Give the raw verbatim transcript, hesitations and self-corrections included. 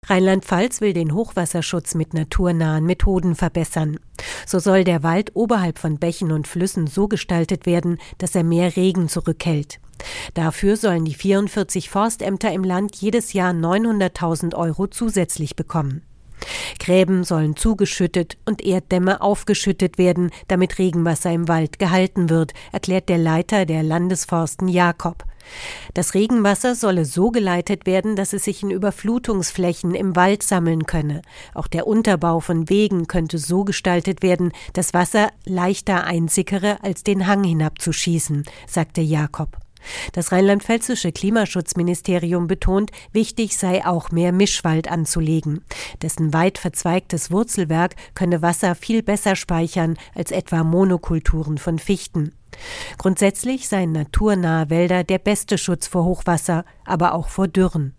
Rheinland-Pfalz will den Hochwasserschutz mit naturnahen Methoden verbessern. So soll der Wald oberhalb von Bächen und Flüssen so gestaltet werden, dass er mehr Regen zurückhält. Dafür sollen die vierundvierzig Forstämter im Land jedes Jahr neunhunderttausend Euro zusätzlich bekommen. Gräben sollen zugeschüttet und Erddämme aufgeschüttet werden, damit Regenwasser im Wald gehalten wird, erklärt der Leiter der Landesforsten Jakob. Das Regenwasser solle so geleitet werden, dass es sich in Überflutungsflächen im Wald sammeln könne. Auch der Unterbau von Wegen könnte so gestaltet werden, dass Wasser leichter einsickere, als den Hang hinabzuschießen, sagte Jakob. Das rheinland-pfälzische Klimaschutzministerium betont, wichtig sei auch mehr Mischwald anzulegen. Dessen weit verzweigtes Wurzelwerk könne Wasser viel besser speichern als etwa Monokulturen von Fichten. Grundsätzlich seien naturnahe Wälder der beste Schutz vor Hochwasser, aber auch vor Dürren.